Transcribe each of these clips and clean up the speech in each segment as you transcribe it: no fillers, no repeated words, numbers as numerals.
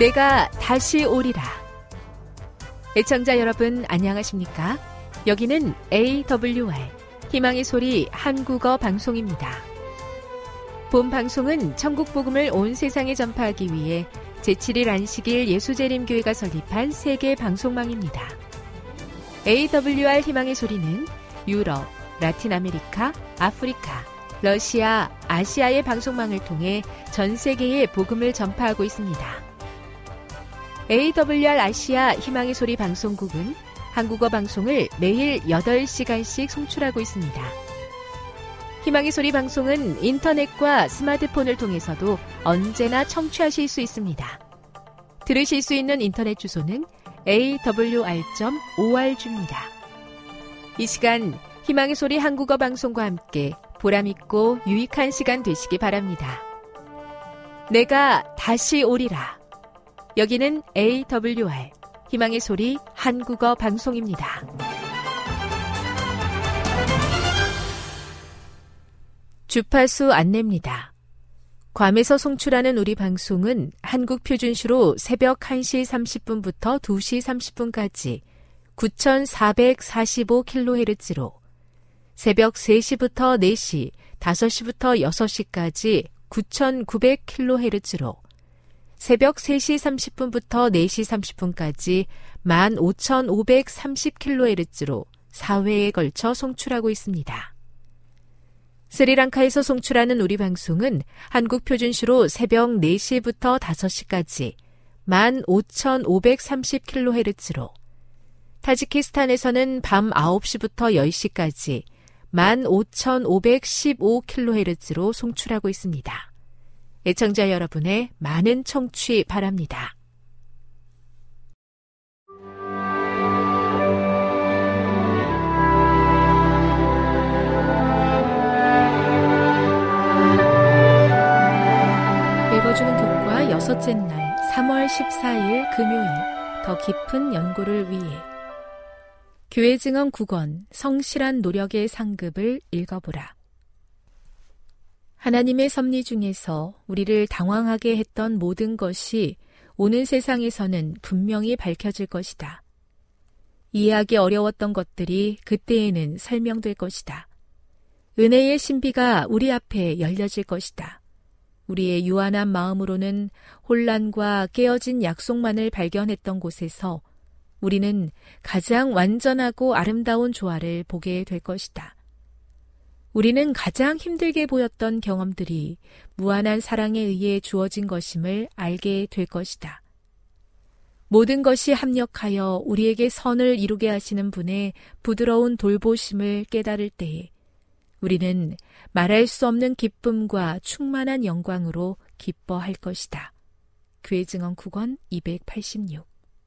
내가 다시 오리라. 애청자 여러분 안녕하십니까? 여기는 AWR 희망의 소리 한국어 방송입니다. 본 방송은 천국 복음을 온 세상에 전파하기 위해 제7일 안식일 예수재림교회가 설립한 세계 방송망입니다. AWR 희망의 소리는 유럽, 라틴 아메리카, 아프리카, 러시아, 아시아의 방송망을 통해 전 세계에 복음을 전파하고 있습니다. AWR 아시아 희망의 소리 방송국은 한국어 방송을 매일 8시간씩 송출하고 있습니다. 희망의 소리 방송은 인터넷과 스마트폰을 통해서도 언제나 청취하실 수 있습니다. 들으실 수 있는 인터넷 주소는 awr.org입니다. 이 시간 희망의 소리 한국어 방송과 함께 보람있고 유익한 시간 되시기 바랍니다. 내가 다시 오리라. 여기는 AWR 희망의 소리 한국어 방송입니다. 주파수 안내입니다. 괌에서 송출하는 우리 방송은 한국 표준시로 새벽 1시 30분부터 2시 30분까지 9445kHz로 새벽 3시부터 4시, 5시부터 6시까지 9900kHz로 새벽 3시 30분부터 4시 30분까지 15530kHz로 4회에 걸쳐 송출하고 있습니다. 스리랑카에서 송출하는 우리 방송은 한국 표준시로 새벽 4시부터 5시까지 15530kHz로 타지키스탄에서는 밤 9시부터 10시까지 15515kHz로 송출하고 있습니다. 애청자 여러분의 많은 청취 바랍니다. 읽어주는 교과 6째 날 3월 14일 금요일 더 깊은 연구를 위해 교회 증언 9권 성실한 노력의 상급을 읽어보라. 하나님의 섭리 중에서 우리를 당황하게 했던 모든 것이 오는 세상에서는 분명히 밝혀질 것이다. 이해하기 어려웠던 것들이 그때에는 설명될 것이다. 은혜의 신비가 우리 앞에 열려질 것이다. 우리의 유한한 마음으로는 혼란과 깨어진 약속만을 발견했던 곳에서 우리는 가장 완전하고 아름다운 조화를 보게 될 것이다. 우리는 가장 힘들게 보였던 경험들이 무한한 사랑에 의해 주어진 것임을 알게 될 것이다. 모든 것이 합력하여 우리에게 선을 이루게 하시는 분의 부드러운 돌보심을 깨달을 때에 우리는 말할 수 없는 기쁨과 충만한 영광으로 기뻐할 것이다. 교회 증언 9권 286.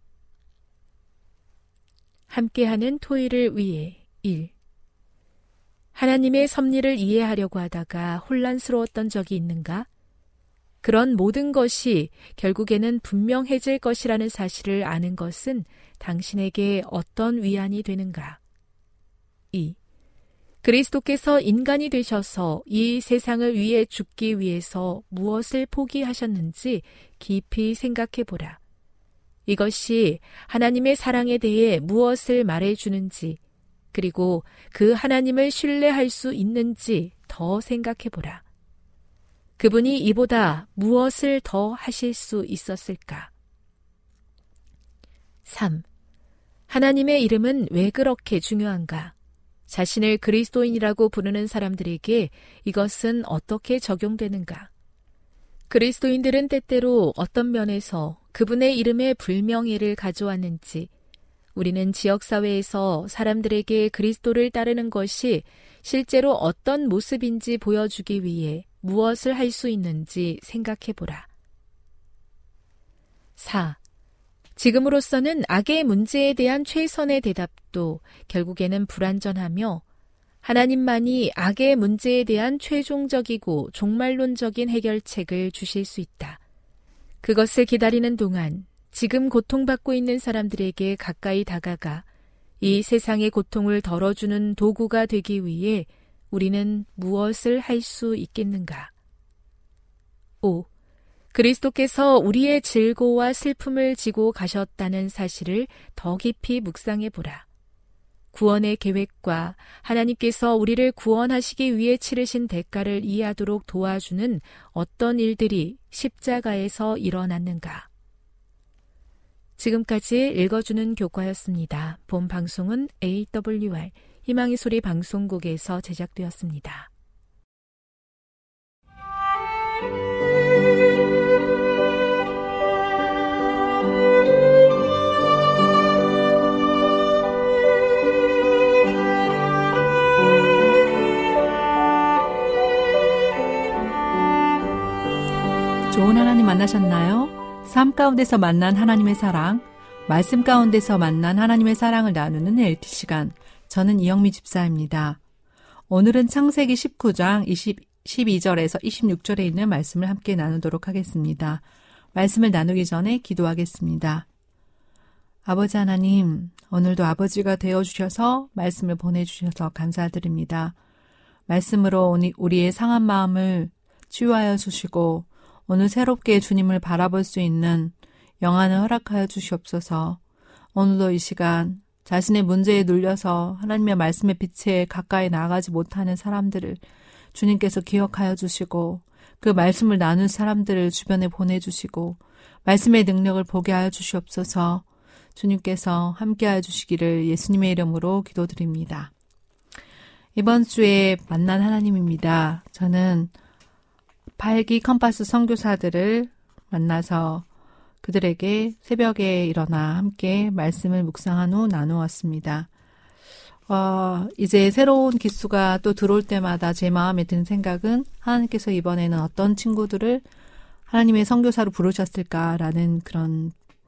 함께하는 토요일을 위해 1. 하나님의 섭리를 이해하려고 하다가 혼란스러웠던 적이 있는가? 그런 모든 것이 결국에는 분명해질 것이라는 사실을 아는 것은 당신에게 어떤 위안이 되는가? 2. 그리스도께서 인간이 되셔서 이 세상을 위해 죽기 위해서 무엇을 포기하셨는지 깊이 생각해보라. 이것이 하나님의 사랑에 대해 무엇을 말해주는지, 그리고 그 하나님을 신뢰할 수 있는지 더 생각해보라. 그분이 이보다 무엇을 더 하실 수 있었을까? 3. 하나님의 이름은 왜 그렇게 중요한가? 자신을 그리스도인이라고 부르는 사람들에게 이것은 어떻게 적용되는가? 그리스도인들은 때때로 어떤 면에서 그분의 이름에 불명예를 가져왔는지, 우리는 지역사회에서 사람들에게 그리스도를 따르는 것이 실제로 어떤 모습인지 보여주기 위해 무엇을 할 수 있는지 생각해보라. 4. 지금으로서는 악의 문제에 대한 최선의 대답도 결국에는 불완전하며 하나님만이 악의 문제에 대한 최종적이고 종말론적인 해결책을 주실 수 있다. 그것을 기다리는 동안 지금 고통받고 있는 사람들에게 가까이 다가가 이 세상의 고통을 덜어주는 도구가 되기 위해 우리는 무엇을 할 수 있겠는가? 5. 그리스도께서 우리의 질고와 슬픔을 지고 가셨다는 사실을 더 깊이 묵상해 보라. 구원의 계획과 하나님께서 우리를 구원하시기 위해 치르신 대가를 이해하도록 도와주는 어떤 일들이 십자가에서 일어났는가. 지금까지 읽어주는 교과였습니다. 본 방송은 AWR 희망의 소리 방송국에서 제작되었습니다. 좋은 하나님 만나셨나요? 삶 가운데서 만난 하나님의 사랑, 말씀 가운데서 만난 하나님의 사랑을 나누는 LT 시간. 저는 이영미 집사입니다. 오늘은 창세기 19장 12절에서 26절에 있는 말씀을 함께 나누도록 하겠습니다. 말씀을 나누기 전에 기도하겠습니다. 아버지 하나님, 오늘도 아버지가 되어주셔서 말씀을 보내주셔서 감사드립니다. 말씀으로 우리의 상한 마음을 치유하여 주시고 오늘 새롭게 주님을 바라볼 수 있는 영안을 허락하여 주시옵소서. 오늘도 이 시간 자신의 문제에 눌려서 하나님의 말씀의 빛에 가까이 나아가지 못하는 사람들을 주님께서 기억하여 주시고 그 말씀을 나눌 사람들을 주변에 보내주시고 말씀의 능력을 보게 하여 주시옵소서. 주님께서 함께하여 주시기를 예수님의 이름으로 기도드립니다. 이번 주에 만난 하나님입니다. 저는 8기 컴파스 선교사들을 만나서 그들에게 새벽에 일어나 함께 말씀을 묵상한 후 나누었습니다. 이제 새로운 기수가 또 들어올 때마다 제 마음에 든 생각은 하나님께서 이번에는 어떤 친구들을 하나님의 선교사로 부르셨을까라는 그런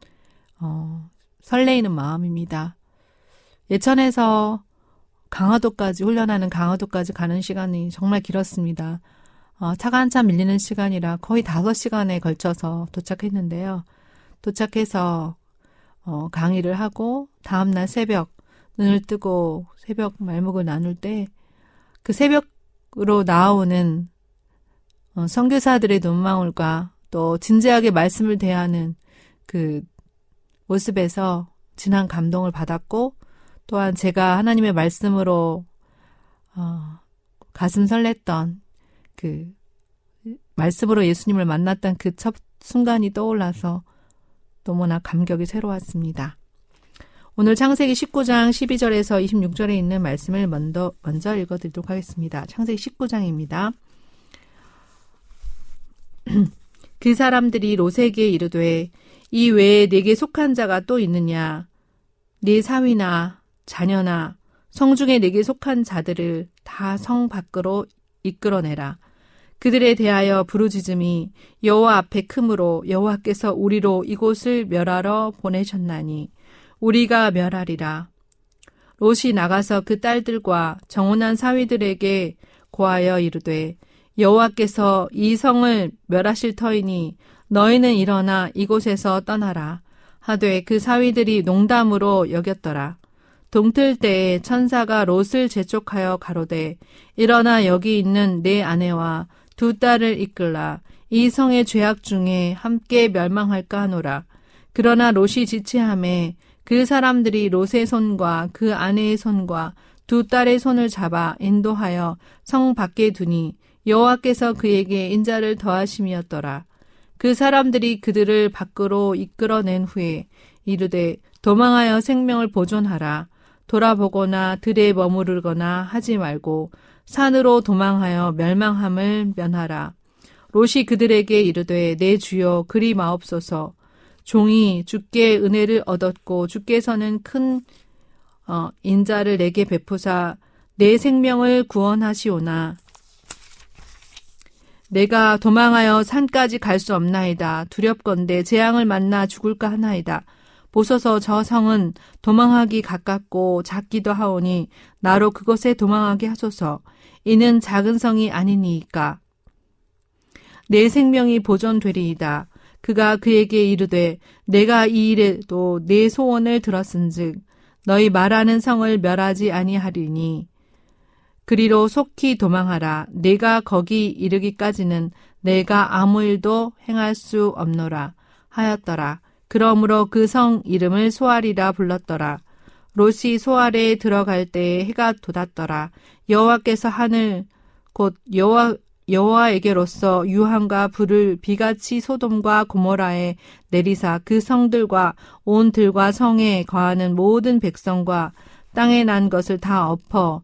설레이는 마음입니다. 예천에서 강화도까지 훈련하는 강화도까지 가는 시간이 정말 길었습니다. 차가 한참 밀리는 시간이라 거의 5시간에 걸쳐서 도착했는데요. 도착해서 강의를 하고 다음날 새벽 눈을 뜨고 새벽 말묵을 나눌 때 그 새벽으로 나오는 선교사들의 눈망울과 또 진지하게 말씀을 대하는 그 모습에서 진한 감동을 받았고 또한 제가 하나님의 말씀으로 가슴 설렜던 그 말씀으로 예수님을 만났던 그 첫 순간이 떠올라서 너무나 감격이 새로웠습니다. 오늘 창세기 19장 12절에서 26절에 있는 말씀을 먼저 읽어드리도록 하겠습니다. 창세기 19장입니다. 그 사람들이 롯에게 이르되 이 외에 네게 속한 자가 또 있느냐? 네 사위나 자녀나 성중에 네게 속한 자들을 다 성 밖으로 이끌어내라. 그들에 대하여 부르짖음이 여호와 앞에 크므로 여호와께서 우리로 이곳을 멸하러 보내셨나니 우리가 멸하리라. 롯이 나가서 그 딸들과 정혼한 사위들에게 고하여 이르되 여호와께서 이 성을 멸하실 터이니 너희는 일어나 이곳에서 떠나라. 하되 그 사위들이 농담으로 여겼더라. 동틀 때에 천사가 롯을 재촉하여 가로되 일어나 여기 있는 내 아내와 두 딸을 이끌라. 이 성의 죄악 중에 함께 멸망할까 하노라. 그러나 롯이 지체하매 그 사람들이 롯의 손과 그 아내의 손과 두 딸의 손을 잡아 인도하여 성 밖에 두니 여호와께서 그에게 인자를 더하심이었더라. 그 사람들이 그들을 밖으로 이끌어낸 후에 이르되 도망하여 생명을 보존하라. 돌아보거나 들에 머무르거나 하지 말고 산으로 도망하여 멸망함을 면하라. 롯이 그들에게 이르되 내 주여 그리 마옵소서. 종이 주께 은혜를 얻었고 주께서는 큰 인자를 내게 베푸사 내 생명을 구원하시오나 내가 도망하여 산까지 갈 수 없나이다. 두렵건대 재앙을 만나 죽을까 하나이다. 보소서 저 성은 도망하기 가깝고 작기도 하오니 나로 그곳에 도망하게 하소서. 이는 작은 성이 아니니이까. 내 생명이 보존되리이다. 그가 그에게 이르되 내가 이 일에도 내 소원을 들었은즉 너희 말하는 성을 멸하지 아니하리니 그리로 속히 도망하라. 내가 거기 이르기까지는 내가 아무 일도 행할 수 없노라 하였더라. 그러므로 그 성 이름을 소알이라 불렀더라. 롯이 소알에 들어갈 때에 해가 돋았더라. 여호와께서 하늘 곧 여호와에게로서 유황과 불을 비같이 소돔과 고모라에 내리사 그 성들과 온 들과 성에 거하는 모든 백성과 땅에 난 것을 다 엎어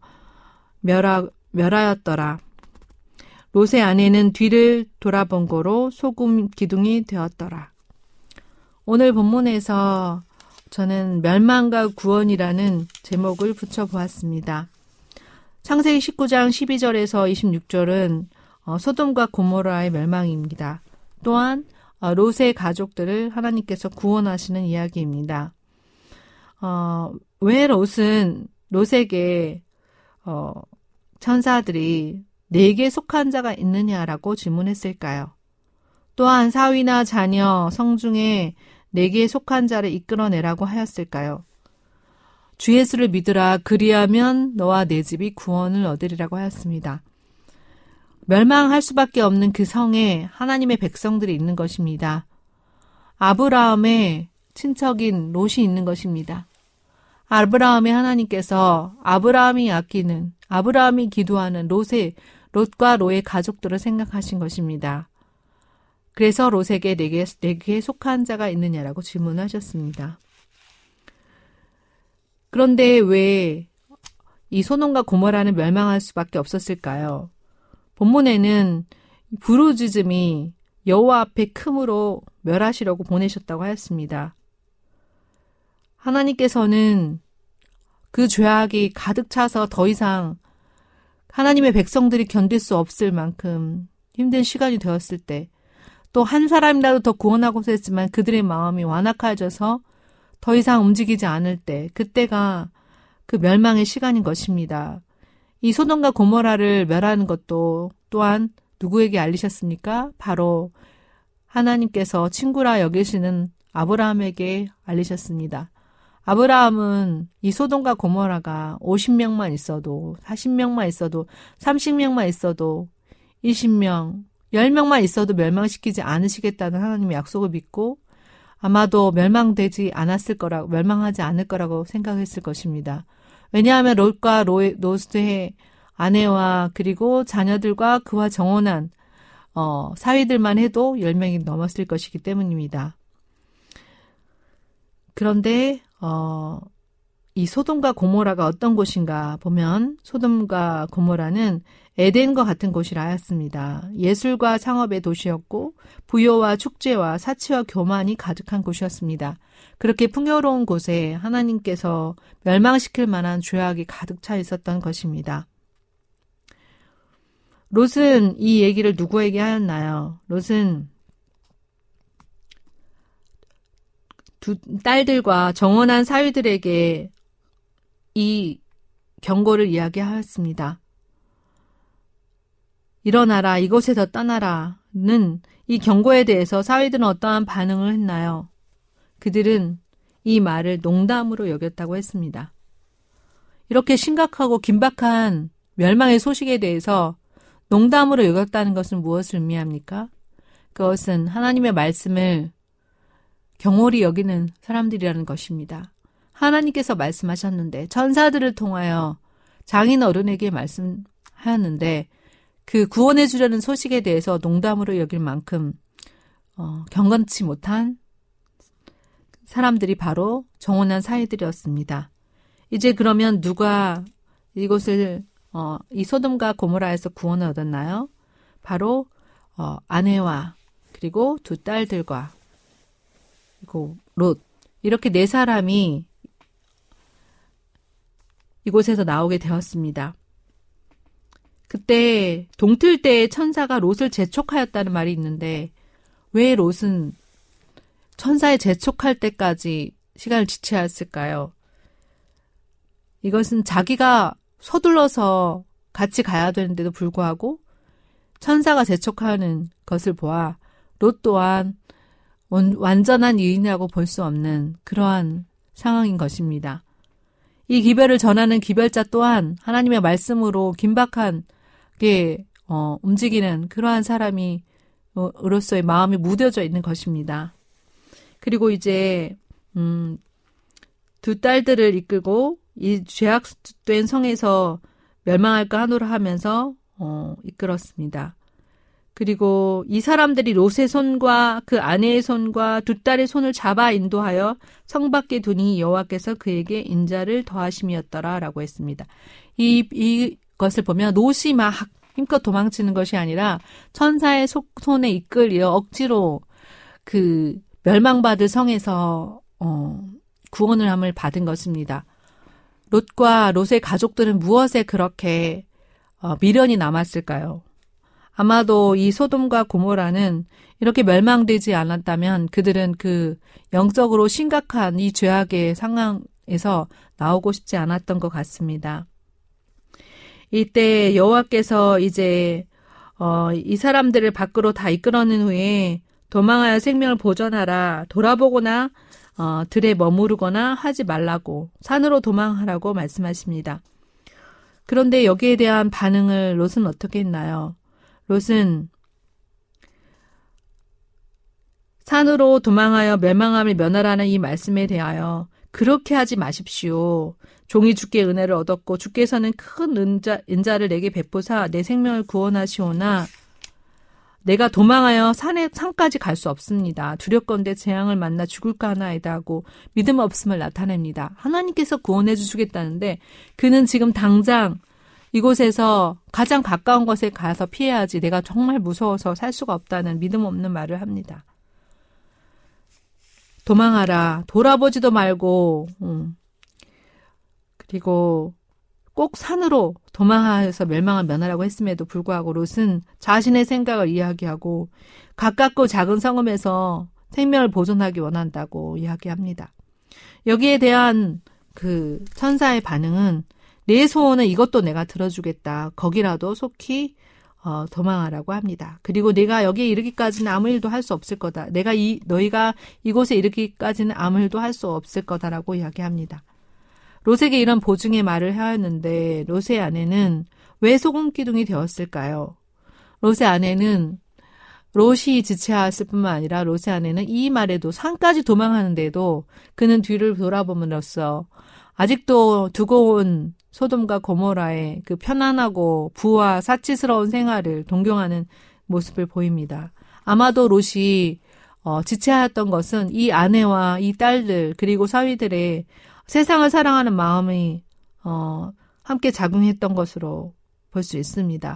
멸하였더라. 롯의 아내는 뒤를 돌아본 고로 소금 기둥이 되었더라. 오늘 본문에서 저는 멸망과 구원이라는 제목을 붙여보았습니다. 창세기 19장 12절에서 26절은 소돔과 고모라의 멸망입니다. 또한 롯의 가족들을 하나님께서 구원하시는 이야기입니다. 왜 롯에게 천사들이 내게 속한 자가 있느냐라고 질문했을까요? 또한 사위나 자녀, 성중에 내게 속한 자를 이끌어내라고 하였을까요? 주 예수를 믿으라 그리하면 너와 내 집이 구원을 얻으리라고 하였습니다. 멸망할 수밖에 없는 그 성에 하나님의 백성들이 있는 것입니다. 아브라함의 친척인 롯이 있는 것입니다. 아브라함의 하나님께서 아브라함이 아끼는, 아브라함이 기도하는 롯과 롯의 가족들을 생각하신 것입니다. 그래서 롯에게 내게 속한 자가 있느냐라고 질문하셨습니다. 그런데 왜 이 소돔과 고모라는 멸망할 수밖에 없었을까요? 본문에는 부르짖음이 여호와 앞에 크므로 멸하시려고 보내셨다고 하였습니다. 하나님께서는 그 죄악이 가득 차서 더 이상 하나님의 백성들이 견딜 수 없을 만큼 힘든 시간이 되었을 때, 또 한 사람이라도 더 구원하고자 했지만 그들의 마음이 완악해져서 더 이상 움직이지 않을 때, 그때가 그 멸망의 시간인 것입니다. 이 소돔과 고모라를 멸하는 것도 또한 누구에게 알리셨습니까? 바로 하나님께서 친구라 여기시는 아브라함에게 알리셨습니다. 아브라함은 이 소돔과 고모라가 50명만 있어도, 40명만 있어도, 30명만 있어도, 20명, 10명만 있어도 멸망시키지 않으시겠다는 하나님의 약속을 믿고 아마도 멸망하지 않을 거라고 생각했을 것입니다. 왜냐하면 롯과 롯의 아내와 그리고 자녀들과 그와 정혼한 사위들만 해도 10명이 넘었을 것이기 때문입니다. 그런데 이 소돔과 고모라가 어떤 곳인가 보면 소돔과 고모라는 에덴과 같은 곳이라 하였습니다. 예술과 상업의 도시였고 부요와 축제와 사치와 교만이 가득한 곳이었습니다. 그렇게 풍요로운 곳에 하나님께서 멸망시킬 만한 죄악이 가득 차 있었던 것입니다. 롯은 이 얘기를 누구에게 하였나요? 롯은 두 딸들과 정혼한 사위들에게 이 경고를 이야기하였습니다. 일어나라, 이곳에서 떠나라는 이 경고에 대해서 사위들은 어떠한 반응을 했나요? 그들은 이 말을 농담으로 여겼다고 했습니다. 이렇게 심각하고 긴박한 멸망의 소식에 대해서 농담으로 여겼다는 것은 무엇을 의미합니까? 그것은 하나님의 말씀을 경홀히 여기는 사람들이라는 것입니다. 하나님께서 말씀하셨는데 천사들을 통하여 장인 어른에게 말씀하였는데 그 구원해 주려는 소식에 대해서 농담으로 여길 만큼 경건치 못한 사람들이 바로 정혼한 사위들이었습니다. 이제 그러면 누가 이곳을 이 소돔과 고모라에서 구원을 얻었나요? 바로 아내와 그리고 두 딸들과 그리고 롯, 이렇게 네 사람이 이곳에서 나오게 되었습니다. 그때 동틀 때에 천사가 롯을 재촉하였다는 말이 있는데 왜 롯은 천사에 재촉할 때까지 시간을 지체하였을까요? 이것은 자기가 서둘러서 같이 가야 되는데도 불구하고 천사가 재촉하는 것을 보아 롯 또한 완전한 유인이라고 볼 수 없는 그러한 상황인 것입니다. 이 기별을 전하는 기별자 또한 하나님의 말씀으로 긴박하게 움직이는 그러한 사람이 로서의 마음이 무뎌져 있는 것입니다. 그리고 이제 두 딸들을 이끌고 이 죄악된 성에서 멸망할까 하노라 하면서 이끌었습니다. 그리고 이 사람들이 롯의 손과 그 아내의 손과 두 딸의 손을 잡아 인도하여 성 밖에 두니 여호와께서 그에게 인자를 더하심이었더라라고 했습니다. 이것을 보면 롯이 막 힘껏 도망치는 것이 아니라 천사의 손에 이끌려 억지로 그 멸망받을 성에서 구원을 함을 받은 것입니다. 롯과 롯의 가족들은 무엇에 그렇게 미련이 남았을까요? 아마도 이 소돔과 고모라는 이렇게 멸망되지 않았다면 그들은 그 영적으로 심각한 이 죄악의 상황에서 나오고 싶지 않았던 것 같습니다. 이때 여호와께서 이제 이 사람들을 밖으로 다 이끌어낸 후에 도망하여 생명을 보존하라, 돌아보거나 들에 머무르거나 하지 말라고, 산으로 도망하라고 말씀하십니다. 그런데 여기에 대한 반응을 롯은 어떻게 했나요? 롯은 산으로 도망하여 멸망함을 면하라는 이 말씀에 대하여 그렇게 하지 마십시오. 종이 주께 은혜를 얻었고 주께서는 큰 인자를 내게 베푸사 내 생명을 구원하시오나 내가 도망하여 산까지 갈 수 없습니다. 두렵건대 재앙을 만나 죽을까 하나이다 하고 믿음 없음을 나타냅니다. 하나님께서 구원해 주시겠다는데 그는 지금 당장 이곳에서 가장 가까운 곳에 가서 피해야지 내가 정말 무서워서 살 수가 없다는 믿음 없는 말을 합니다. 도망하라. 돌아보지도 말고 그리고 꼭 산으로 도망하여서 멸망을 면하라고 했음에도 불구하고 롯은 자신의 생각을 이야기하고 가깝고 작은 성읍에서 생명을 보존하기 원한다고 이야기합니다. 여기에 대한 그 천사의 반응은 내 소원은 이것도 내가 들어주겠다. 거기라도 속히 도망하라고 합니다. 그리고 내가 여기에 이르기까지는 아무 일도 할 수 없을 거다. 너희가 이곳에 이르기까지는 아무 일도 할 수 없을 거다라고 이야기합니다. 롯에게 이런 보증의 말을 하였는데 롯의 아내는 왜 소금기둥이 되었을까요? 롯의 아내는 롯이 지체하였을 뿐만 아니라 롯의 아내는 이 말에도 산까지 도망하는데도 그는 뒤를 돌아봄으로써 아직도 두고 온 소돔과 고모라의 그 편안하고 부와 사치스러운 생활을 동경하는 모습을 보입니다. 아마도 롯이 지체하였던 것은 이 아내와 이 딸들 그리고 사위들의 세상을 사랑하는 마음이 함께 작용했던 것으로 볼 수 있습니다.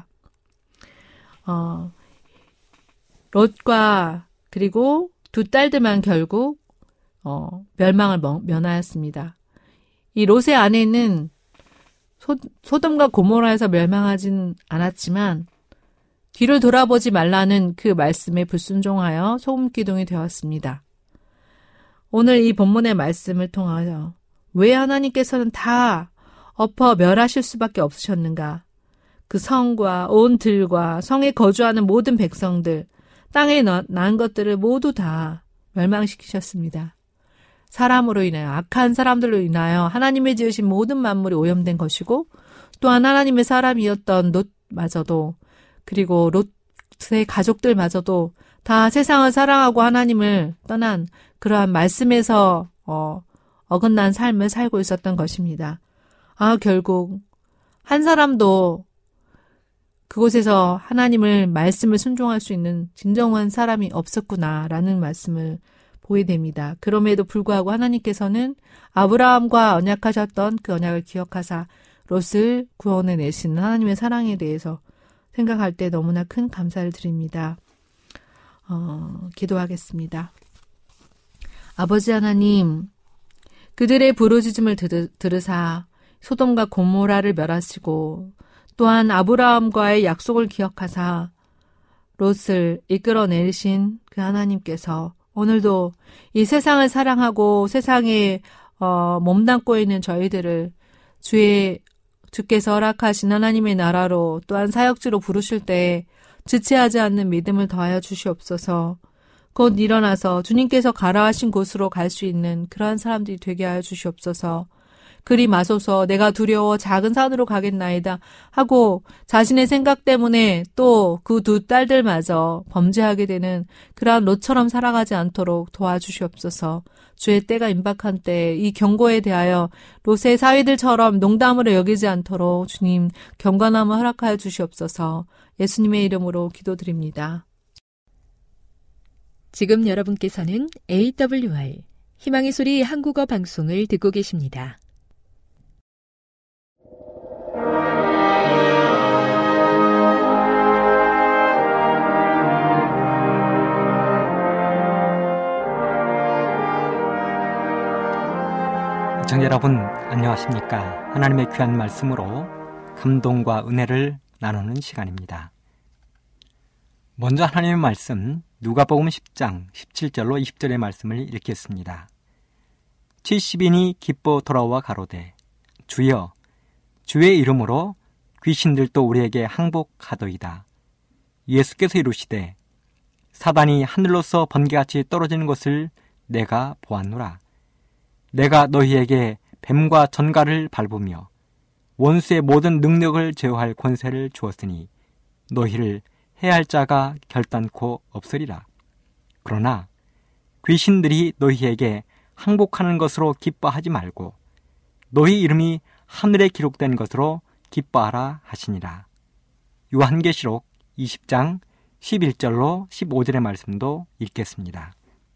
롯과 그리고 두 딸들만 결국 멸망을 면하였습니다. 이 롯의 아내는 소돔과 고모라에서 멸망하진 않았지만 뒤를 돌아보지 말라는 그 말씀에 불순종하여 소금기둥이 되었습니다. 오늘 이 본문의 말씀을 통하여 왜 하나님께서는 다 엎어 멸하실 수밖에 없으셨는가? 그 성과 온 들과 성에 거주하는 모든 백성들, 땅에 난 것들을 모두 다 멸망시키셨습니다. 사람으로 인하여 악한 사람들로 인하여 하나님의 지으신 모든 만물이 오염된 것이고 또한 하나님의 사람이었던 롯마저도 그리고 롯의 가족들마저도 다 세상을 사랑하고 하나님을 떠난 그러한 말씀에서 어긋난 삶을 살고 있었던 것입니다. 결국 한 사람도 그곳에서 하나님을 말씀을 순종할 수 있는 진정한 사람이 없었구나라는 말씀을 보게 됩니다. 그럼에도 불구하고 하나님께서는 아브라함과 언약하셨던 그 언약을 기억하사 롯을 구원해 내신 하나님의 사랑에 대해서 생각할 때 너무나 큰 감사를 드립니다. 기도하겠습니다. 아버지 하나님, 그들의 부르짖음을 들으사 소돔과 고모라를 멸하시고 또한 아브라함과의 약속을 기억하사 롯을 이끌어내신 그 하나님께서 오늘도 이 세상을 사랑하고 세상에 몸담고 있는 저희들을 주께서 허락하신 하나님의 나라로 또한 사역지로 부르실 때 지체하지 않는 믿음을 더하여 주시옵소서. 곧 일어나서 주님께서 가라 하신 곳으로 갈 수 있는 그러한 사람들이 되게 하여 주시옵소서. 그리 마소서 내가 두려워 작은 산으로 가겠나이다 하고 자신의 생각 때문에 또 그 두 딸들마저 범죄하게 되는 그러한 롯처럼 살아가지 않도록 도와주시옵소서. 주의 때가 임박한 때에 이 경고에 대하여 롯의 사위들처럼 농담으로 여기지 않도록 주님 경건함을 허락하여 주시옵소서. 예수님의 이름으로 기도드립니다. 지금 여러분께서는 AWR 희망의 소리 한국어 방송을 듣고 계십니다. 시청자 여러분 안녕하십니까? 하나님의 귀한 말씀으로 감동과 은혜를 나누는 시간입니다. 먼저 하나님의 말씀 누가복음 10장 17절로 20절의 말씀을 읽겠습니다. 70인이 기뻐 돌아와 가로되 주여 주의 이름으로 귀신들도 우리에게 항복하도이다. 예수께서 이르시되 사단이 하늘로서 번개같이 떨어지는 것을 내가 보았노라. 내가 너희에게 뱀과 전갈을 밟으며 원수의 모든 능력을 제어할 권세를 주었으니 너희를 해할 자가 결단코 없으리라. 그러나 귀신들이 너희에게 항복하는 것으로 기뻐하지 말고 너희 이름이 하늘에 기록된 것으로 기뻐하라 하시니라. 요한계시록 20장 11절로 15절의 말씀도 읽겠습니다.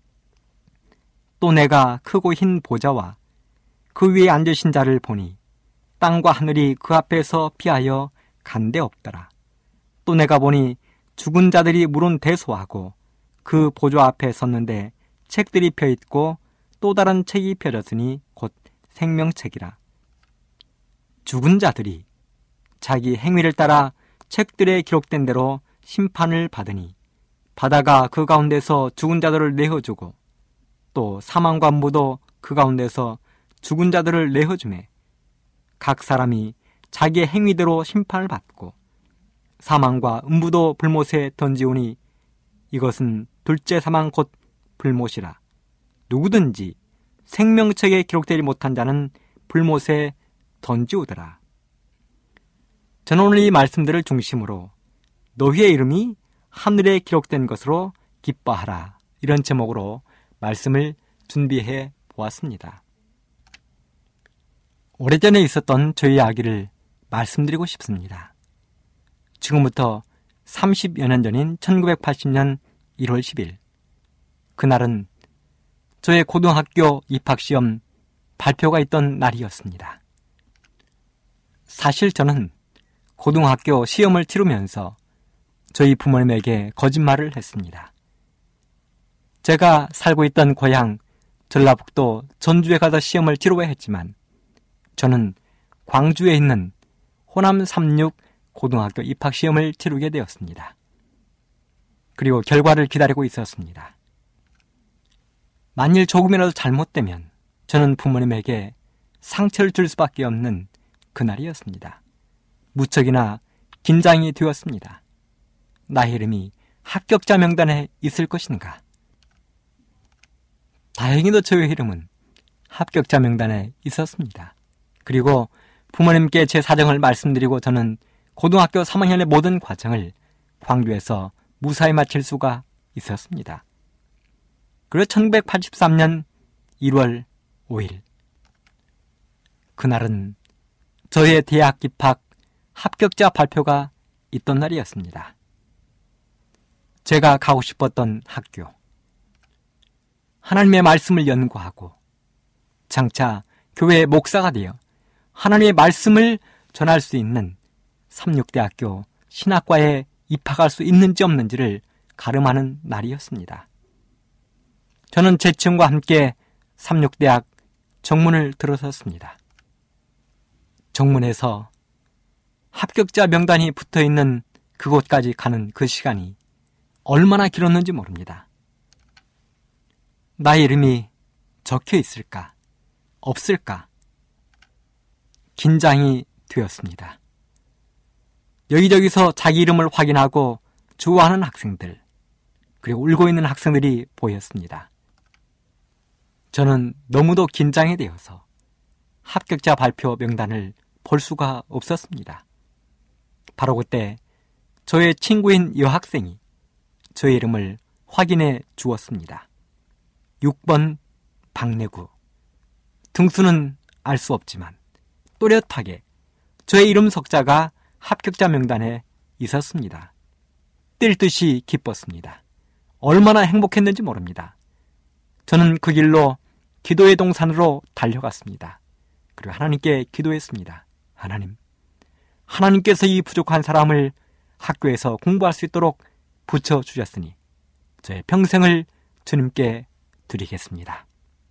또 내가 크고 흰 보좌와 그 위에 앉으신 자를 보니 땅과 하늘이 그 앞에서 피하여 간데 없더라. 또 내가 보니 죽은 자들이 물은 대소하고 그 보좌 앞에 섰는데 책들이 펴있고 또 다른 책이 펴졌으니 곧 생명책이라. 죽은 자들이 자기 행위를 따라 책들에 기록된 대로 심판을 받으니 바다가 그 가운데서 죽은 자들을 내어주고 또 사망과 무도 그 가운데서 죽은 자들을 내어주매 각 사람이 자기의 행위대로 심판을 받고 사망과 음부도 불못에 던지오니 이것은 둘째 사망 곧 불못이라. 누구든지 생명책에 기록되지 못한 자는 불못에 던지오더라. 저는 오늘 이 말씀들을 중심으로 너희의 이름이 하늘에 기록된 것으로 기뻐하라 이런 제목으로 말씀을 준비해 보았습니다. 오래전에 있었던 저희 이야기를 말씀드리고 싶습니다. 지금부터 30여 년 전인 1980년 1월 10일 그날은 저의 고등학교 입학시험 발표가 있던 날이었습니다. 사실 저는 고등학교 시험을 치르면서 저희 부모님에게 거짓말을 했습니다. 제가 살고 있던 고향 전라북도 전주에 가서 시험을 치러야 했지만 저는 광주에 있는 호남 36 고등학교 입학시험을 치르게 되었습니다. 그리고 결과를 기다리고 있었습니다. 만일 조금이라도 잘못되면 저는 부모님에게 상처를 줄 수밖에 없는 그날이었습니다. 무척이나 긴장이 되었습니다. 나의 이름이 합격자 명단에 있을 것인가? 다행히도 저의 이름은 합격자 명단에 있었습니다. 그리고 부모님께 제 사정을 말씀드리고 저는 고등학교 3학년의 모든 과정을 광주에서 무사히 마칠 수가 있었습니다. 그리고 1983년 1월 5일 그날은 저의 대학 입학 합격자 발표가 있던 날이었습니다. 제가 가고 싶었던 학교, 하나님의 말씀을 연구하고 장차 교회의 목사가 되어 하나님의 말씀을 전할 수 있는 삼육대학교 신학과에 입학할 수 있는지 없는지를 가름하는 날이었습니다. 저는 제 친구와 함께 삼육대학 정문을 들어섰습니다. 정문에서 합격자 명단이 붙어있는 그곳까지 가는 그 시간이 얼마나 길었는지 모릅니다. 나의 이름이 적혀 있을까? 없을까? 긴장이 되었습니다. 여기저기서 자기 이름을 확인하고 좋아하는 학생들, 그리고 울고 있는 학생들이 보였습니다. 저는 너무도 긴장이 되어서 합격자 발표 명단을 볼 수가 없었습니다. 바로 그때 저의 친구인 여학생이 저의 이름을 확인해 주었습니다. 6번 박내구. 등수는 알 수 없지만 또렷하게 저의 이름 석자가 합격자 명단에 있었습니다. 뛸 듯이 기뻤습니다. 얼마나 행복했는지 모릅니다. 저는 그 길로 기도의 동산으로 달려갔습니다. 그리고 하나님께 기도했습니다. 하나님께서 이 부족한 사람을 학교에서 공부할 수 있도록 붙여주셨으니 저의 평생을 주님께 드리겠습니다.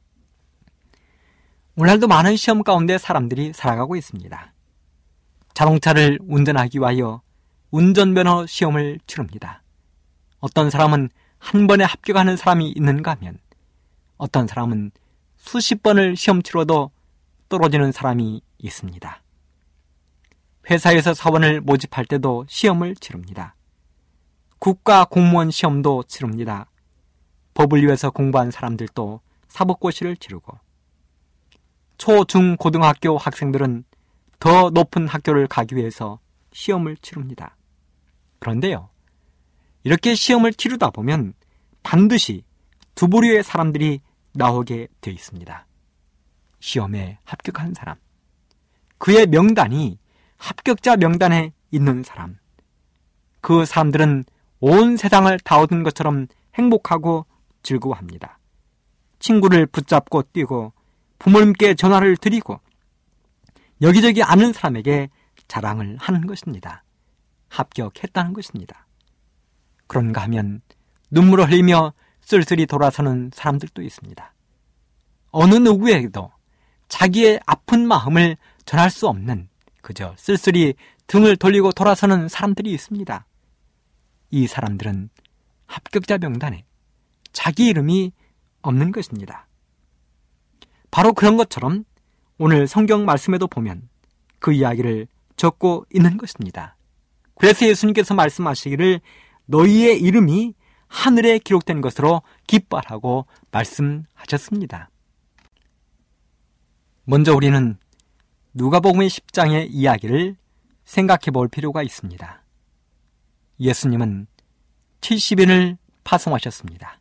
오늘도 많은 시험 가운데 사람들이 살아가고 있습니다. 자동차를 운전하기 위하여 운전면허 시험을 치릅니다. 어떤 사람은 한 번에 합격하는 사람이 있는가 하면 어떤 사람은 수십 번을 시험 치러도 떨어지는 사람이 있습니다. 회사에서 사원을 모집할 때도 시험을 치릅니다. 국가 공무원 시험도 치릅니다. 법을 위해서 공부한 사람들도 사법고시를 치르고 초, 중, 고등학교 학생들은 더 높은 학교를 가기 위해서 시험을 치릅니다. 그런데요, 이렇게 시험을 치르다 보면 반드시 두 부류의 사람들이 나오게 되어 있습니다. 시험에 합격한 사람, 그의 명단이 합격자 명단에 있는 사람, 그 사람들은 온 세상을 다 얻은 것처럼 행복하고 즐거워합니다. 친구를 붙잡고 뛰고 부모님께 전화를 드리고 여기저기 아는 사람에게 자랑을 하는 것입니다. 합격했다는 것입니다. 그런가 하면 눈물을 흘리며 쓸쓸히 돌아서는 사람들도 있습니다. 어느 누구에게도 자기의 아픈 마음을 전할 수 없는 그저 쓸쓸히 등을 돌리고 돌아서는 사람들이 있습니다. 이 사람들은 합격자 명단에 자기 이름이 없는 것입니다. 바로 그런 것처럼 오늘 성경 말씀에도 보면 그 이야기를 적고 있는 것입니다. 그래서 예수님께서 말씀하시기를 너희의 이름이 하늘에 기록된 것으로 기뻐하라고 말씀하셨습니다. 먼저 우리는 누가복음 10장의 이야기를 생각해 볼 필요가 있습니다. 예수님은 70인을 파송하셨습니다.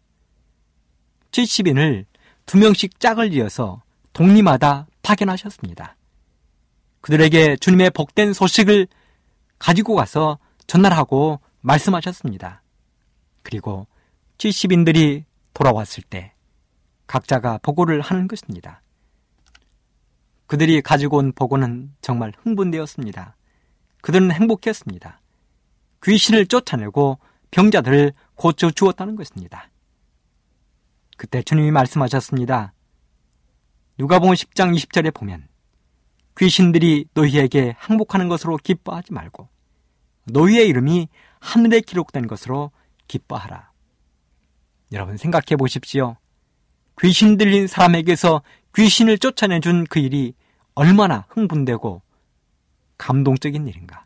70인을 2명씩 짝을 이어서 동리마다 파견하셨습니다. 그들에게 주님의 복된 소식을 가지고 가서 전달하고 말씀하셨습니다. 그리고 70인들이 돌아왔을 때 각자가 보고를 하는 것입니다. 그들이 가지고 온 보고는 정말 흥분되었습니다. 그들은 행복했습니다. 귀신을 쫓아내고 병자들을 고쳐주었다는 것입니다. 그때 주님이 말씀하셨습니다. 누가복음 10장 20절에 보면 귀신들이 너희에게 항복하는 것으로 기뻐하지 말고 너희의 이름이 하늘에 기록된 것으로 기뻐하라. 여러분 생각해 보십시오. 귀신 들린 사람에게서 귀신을 쫓아내준 그 일이 얼마나 흥분되고 감동적인 일인가.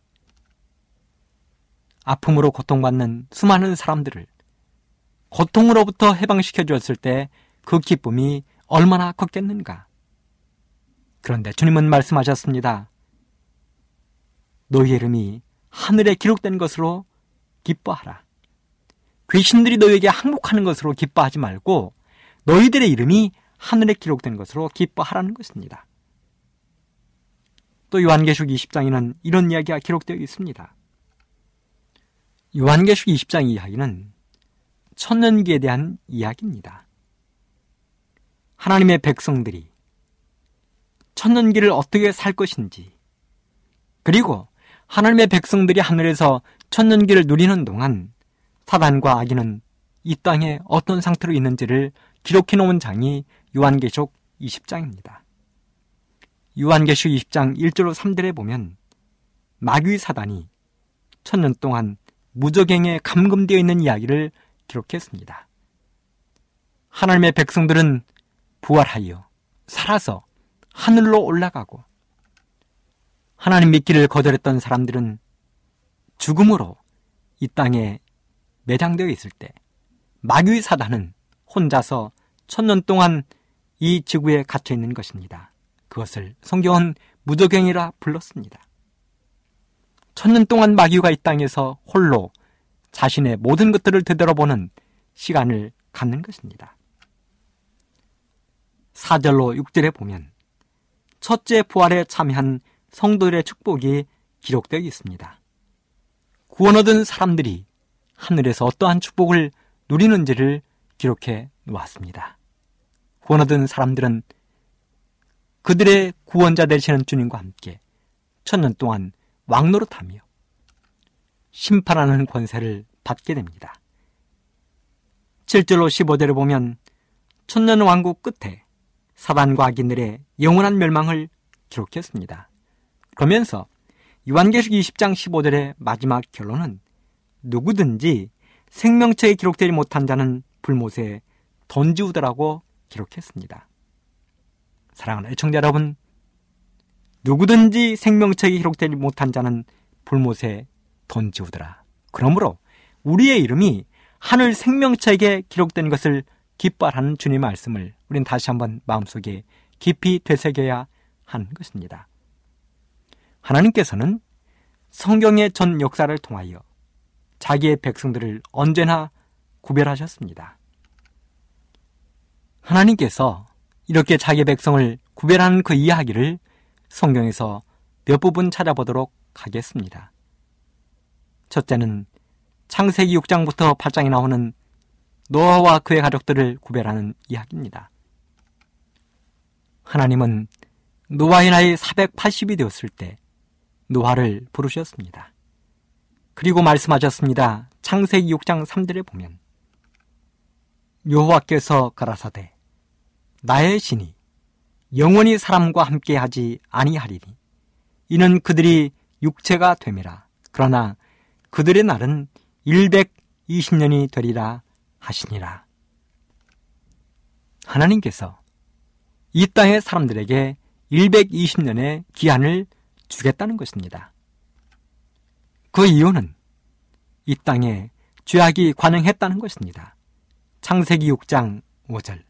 아픔으로 고통받는 수많은 사람들을 고통으로부터 해방시켜 주었을 때 그 기쁨이 얼마나 컸겠는가. 그런데 주님은 말씀하셨습니다. 너희의 이름이 하늘에 기록된 것으로 기뻐하라. 귀신들이 너희에게 항복하는 것으로 기뻐하지 말고 너희들의 이름이 하늘에 기록된 것으로 기뻐하라는 것입니다. 또 요한계시록 20장에는 이런 이야기가 기록되어 있습니다. 요한계시록 20장 이야기는 천년기에 대한 이야기입니다. 하나님의 백성들이 천년기를 어떻게 살 것인지, 그리고 하나님의 백성들이 하늘에서 천년기를 누리는 동안 사단과 악인은 이 땅에 어떤 상태로 있는지를 기록해 놓은 장이 요한계시록 20장입니다. 요한계시록 20장 1절로 3절에 보면 마귀 사단이 천년 동안 무저갱에 감금되어 있는 이야기를 기록했습니다. 하나님의 백성들은 부활하여 살아서 하늘로 올라가고 하나님 믿기를 거절했던 사람들은 죽음으로 이 땅에 매장되어 있을 때 마귀 사단은 혼자서 천년 동안 이 지구에 갇혀 있는 것입니다. 그것을 성경은 무저갱이라 불렀습니다. 1000년 동안 마귀가 이 땅에서 홀로 자신의 모든 것들을 되돌아보는 시간을 갖는 것입니다. 4절로 6절에 보면 첫째 부활에 참여한 성도들의 축복이 기록되어 있습니다. 구원 얻은 사람들이 하늘에서 어떠한 축복을 누리는지를 기록해 놓았습니다. 구원 얻은 사람들은 그들의 구원자 되시는 주님과 함께 1000년 동안 왕노릇하며 심판하는 권세를 받게 됩니다. 7절로 15절에 보면 천년 왕국 끝에 사단과 악인들의 영원한 멸망을 기록했습니다. 그러면서 요한계시록 20장 15절의 마지막 결론은 누구든지 생명책에 기록되지 못한 자는 불못에 던지우더라고 기록했습니다. 사랑하는 애청자 여러분, 누구든지 생명책에 기록되지 못한 자는 불못에 던지우더라. 그러므로 우리의 이름이 하늘 생명책에 기록된 것을 기뻐하는 주님의 말씀을 우린 다시 한번 마음속에 깊이 되새겨야 하는 것입니다. 하나님께서는 성경의 전 역사를 통하여 자기의 백성들을 언제나 구별하셨습니다. 하나님께서 이렇게 자기의 백성을 구별하는 그 이야기를 성경에서 몇 부분 찾아보도록 하겠습니다. 첫째는 창세기 6장부터 8장에 나오는 노아와 그의 가족들을 구별하는 이야기입니다. 하나님은 노아의 나이 480이 되었을 때 노아를 부르셨습니다. 그리고 말씀하셨습니다. 창세기 6장 3절에 보면 여호와께서 가라사대 나의 신이 영원히 사람과 함께하지 아니하리니 이는 그들이 육체가 됨이라. 그러나 그들의 날은 120년이 되리라 하시니라. 하나님께서 이 땅의 사람들에게 120년의 기한을 주겠다는 것입니다. 그 이유는 이 땅에 죄악이 관영했다는 것입니다. 창세기 6장 5절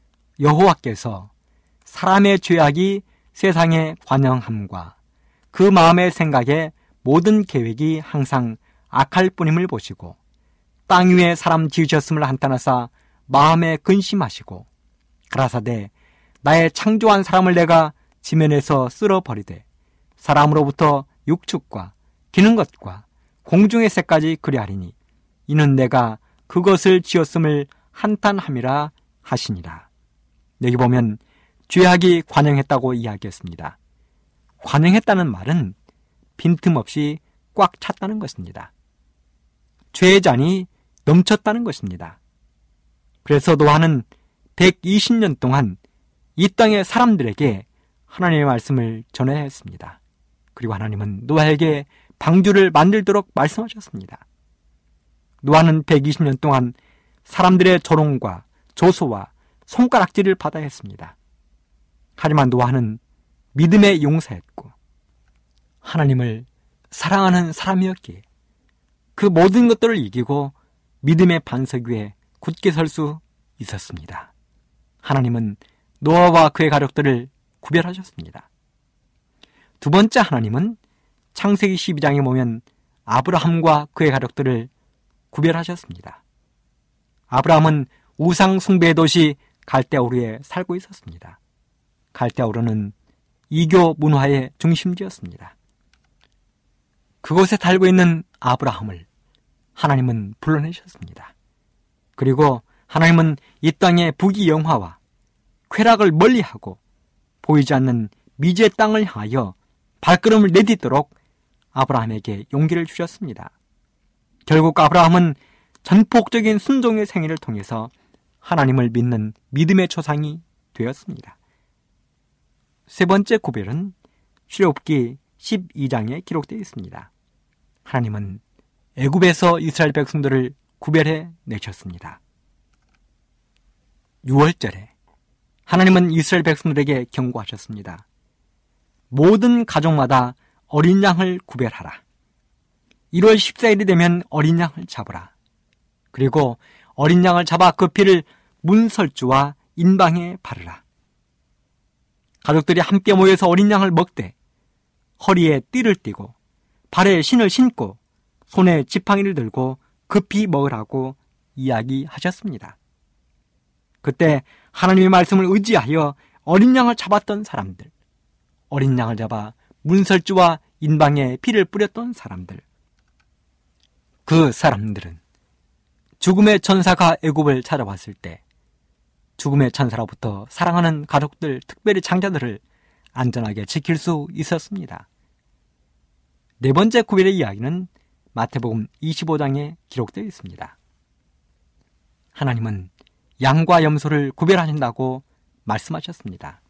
여호와께서 사람의 죄악이 세상에 관영함과 그 마음의 생각에 모든 계획이 항상 악할 뿐임을 보시고 땅 위에 사람 지으셨음을 한탄하사 마음에 근심하시고 가라사대 나의 창조한 사람을 내가 지면에서 쓸어버리되 사람으로부터 육축과 기는 것과 공중의 새까지 그리하리니 이는 내가 그것을 지었음을 한탄함이라 하시니라. 여기 보면 죄악이 관영했다고 이야기했습니다. 관영했다는 말은 빈틈없이 꽉 찼다는 것입니다. 죄의 잔이 넘쳤다는 것입니다. 그래서 노아는 120년 동안 이 땅의 사람들에게 하나님의 말씀을 전해야 했습니다. 그리고 하나님은 노아에게 방주를 만들도록 말씀하셨습니다. 노아는 120년 동안 사람들의 조롱과 조소와 손가락질을 받아야 했습니다. 하지만 노아는 믿음의 용사였고 하나님을 사랑하는 사람이었기에 그 모든 것들을 이기고 믿음의 반석 위에 굳게 설 수 있었습니다. 하나님은 노아와 그의 가족들을 구별하셨습니다. 두 번째, 하나님은 창세기 12장에 보면 아브라함과 그의 가족들을 구별하셨습니다. 아브라함은 우상 숭배의 도시 갈대아우르에 살고 있었습니다. 갈대아우르는 이교 문화의 중심지였습니다. 그곳에 살고 있는 아브라함을 하나님은 불러내셨습니다. 그리고 하나님은 이 땅의 부귀영화와 쾌락을 멀리하고 보이지 않는 미지의 땅을 향하여 발걸음을 내딛도록 아브라함에게 용기를 주셨습니다. 결국 아브라함은 전폭적인 순종의 생애를 통해서 하나님을 믿는 믿음의 조상이 되었습니다. 세 번째 구별은 출애굽기 12장에 기록되어 있습니다. 하나님은 애굽에서 이스라엘 백성들을 구별해 내셨습니다. 6월절에 하나님은 이스라엘 백성들에게 경고하셨습니다. 모든 가족마다 어린 양을 구별하라. 1월 14일이 되면 어린 양을 잡으라. 그리고 어린 양을 잡아 그 피를 문설주와 인방에 바르라. 가족들이 함께 모여서 어린 양을 먹되 허리에 띠를 띠고 발에 신을 신고 손에 지팡이를 들고 급히 먹으라고 이야기하셨습니다. 그때 하나님의 말씀을 의지하여 어린 양을 잡았던 사람들, 어린 양을 잡아 문설주와 인방에 피를 뿌렸던 사람들, 그 사람들은 죽음의 천사가 애굽을 찾아왔을 때 죽음의 천사로부터 사랑하는 가족들, 특별히 장자들을 안전하게 지킬 수 있었습니다. 네 번째 구별의 이야기는 마태복음 25장에 기록되어 있습니다. 하나님은 양과 염소를 구별하신다고 말씀하셨습니다.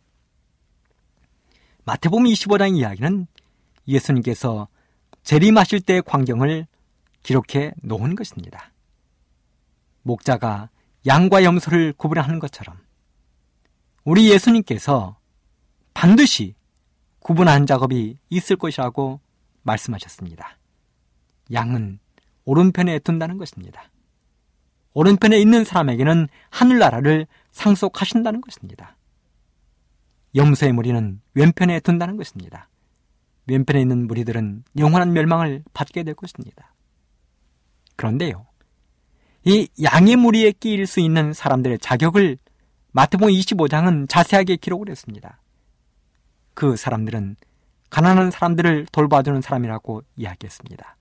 마태복음 25장 이야기는 예수님께서 재림하실 때의 광경을 기록해 놓은 것입니다. 목자가 양과 염소를 구분하는 것처럼 우리 예수님께서 반드시 구분하는 작업이 있을 것이라고 말씀하셨습니다. 양은 오른편에 둔다는 것입니다. 오른편에 있는 사람에게는 하늘나라를 상속하신다는 것입니다. 염소의 무리는 왼편에 둔다는 것입니다. 왼편에 있는 무리들은 영원한 멸망을 받게 될 것입니다. 그런데요, 이 양의 무리에 끼일 수 있는 사람들의 자격을 마태복음 25장은 자세하게 기록을 했습니다. 그 사람들은 가난한 사람들을 돌봐주는 사람이라고 이야기했습니다.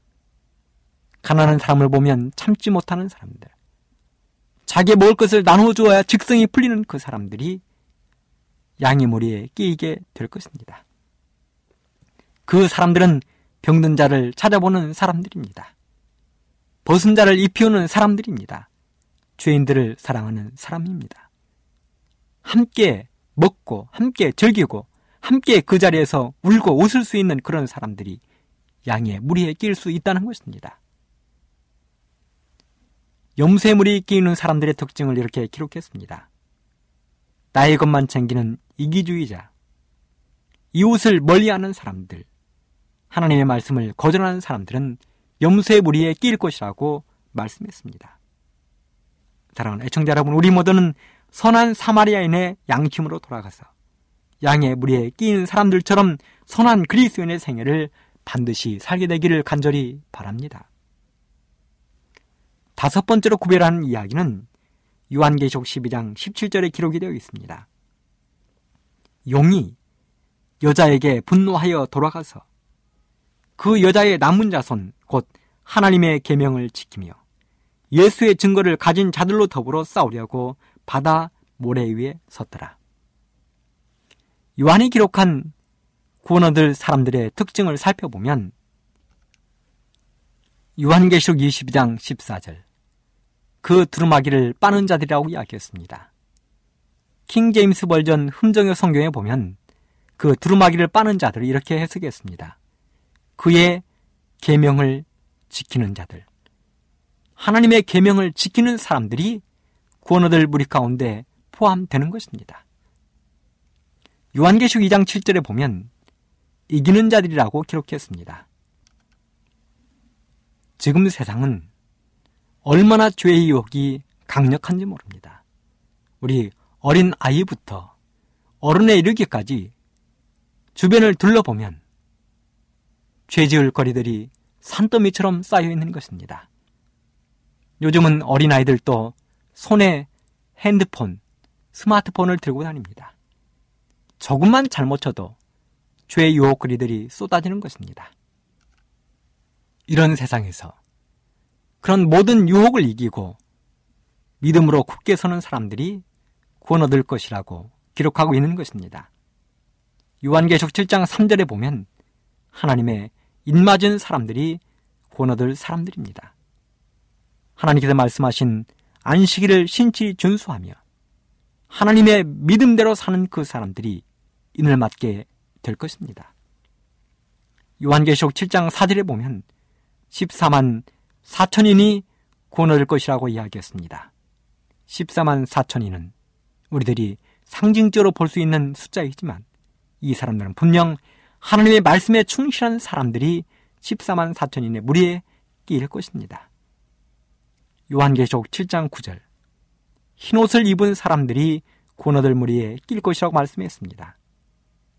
가난한 사람을 보면 참지 못하는 사람들, 자기의 먹을 것을 나눠주어야 직성이 풀리는 그 사람들이 양의 무리에 끼이게 될 것입니다. 그 사람들은 병든 자를 찾아보는 사람들입니다. 벗은 자를 입히우는 사람들입니다. 죄인들을 사랑하는 사람입니다. 함께 먹고 함께 즐기고 함께 그 자리에서 울고 웃을 수 있는 그런 사람들이 양의 무리에 끼일 수 있다는 것입니다. 염소의 무리에 끼이는 사람들의 특징을 이렇게 기록했습니다. 나의 것만 챙기는 이기주의자, 이웃을 멀리하는 사람들, 하나님의 말씀을 거절하는 사람들은 염소의 무리에 끼일 것이라고 말씀했습니다. 사랑하는 애청자 여러분, 우리 모두는 선한 사마리아인의 양심으로 돌아가서 양의 무리에 끼인 사람들처럼 선한 그리스도인의 생애를 반드시 살게 되기를 간절히 바랍니다. 다섯 번째로 구별하는 이야기는 요한계시록 12장 17절에 기록이 되어 있습니다. 용이 여자에게 분노하여 돌아가서 그 여자의 남은 자손 곧 하나님의 계명을 지키며 예수의 증거를 가진 자들로 더불어 싸우려고 바다 모래 위에 섰더라. 요한이 기록한 구원 얻을 사람들의 특징을 살펴보면 요한계시록 22장 14절, 그 두루마기를 빠는 자들이라고 이야기했습니다. 킹 제임스 버전 흠정의 성경에 보면 그 두루마기를 빠는 자들을 이렇게 해석했습니다. 그의 계명을 지키는 자들, 하나님의 계명을 지키는 사람들이 구원 얻을 무리 가운데 포함되는 것입니다. 요한계시록 2장 7절에 보면 이기는 자들이라고 기록했습니다. 지금 세상은 얼마나 죄의 유혹이 강력한지 모릅니다. 우리 어린 아이부터 어른에 이르기까지 주변을 둘러보면 죄지을 거리들이 산더미처럼 쌓여 있는 것입니다. 요즘은 어린아이들도 손에 핸드폰, 스마트폰을 들고 다닙니다. 조금만 잘못 쳐도 죄의 유혹거리들이 쏟아지는 것입니다. 이런 세상에서 그런 모든 유혹을 이기고 믿음으로 굳게 서는 사람들이 구원 얻을 것이라고 기록하고 있는 것입니다. 요한계시록 7장 3절에 보면 하나님의 입맞은 사람들이 구원 얻을 사람들입니다. 하나님께서 말씀하신 안식일을 신실히 준수하며 하나님의 믿음대로 사는 그 사람들이 인을 맞게 될 것입니다. 요한계시록 7장 4절에 보면 14만 4천인이 구원 얻을 것이라고 이야기했습니다. 14만 4천인은 우리들이 상징적으로 볼 수 있는 숫자이지만 이 사람들은 분명 하나님의 말씀에 충실한 사람들이 14만 4천인의 무리에 끼일 것입니다. 요한계시록 7장 9절, 흰옷을 입은 사람들이 구원 얻을 무리에 낄 것이라고 말씀했습니다.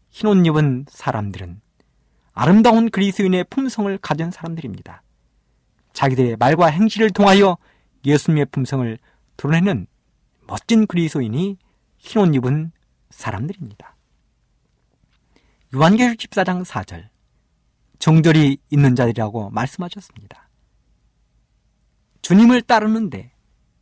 흰옷 입은 사람들은 아름다운 그리스도인의 품성을 가진 사람들입니다. 자기들의 말과 행실을 통하여 예수님의 품성을 드러내는 멋진 그리스도인이 흰옷 입은 사람들입니다. 요한계시록 14장 4절, 정절이 있는 자들이라고 말씀하셨습니다. 주님을 따르는데